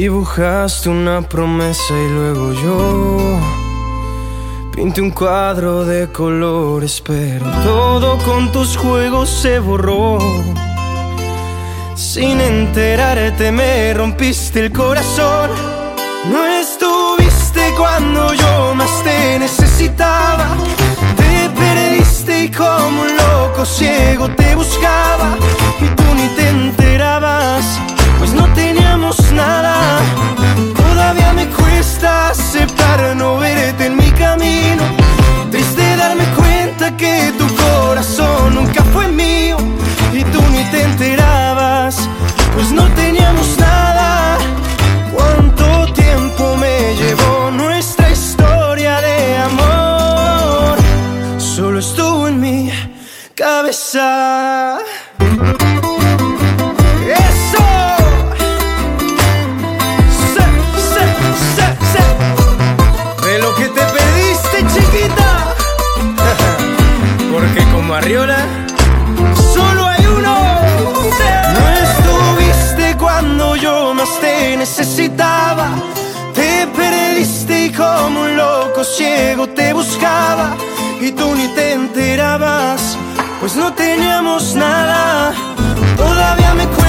Dibujaste una promesa y luego yo pinté un cuadro de colores, pero todo con tus juegos se borró. Sin enterarte me rompiste el corazón. No estuviste cuando yo más te necesitaba. Te perdiste y como un loco ciego te buscaba. Y tú ni te enterabas, pues no teníamos nada. Todavía me cuesta aceptar no verte en mi camino. Triste darme cuenta que tu corazón nunca fue mío. Y tú ni te enterabas, pues no teníamos nada. ¿Cuánto tiempo me llevó nuestra historia de amor? Solo estuvo en mi cabeza. ¡Eso! De lo que te pediste, chiquita. Porque como Arriola solo hay uno. No estuviste cuando yo más te necesitaba. Te perdiste y como un loco ciego te buscaba. Y tú ni te enterabas, pues no teníamos nada. Todavía me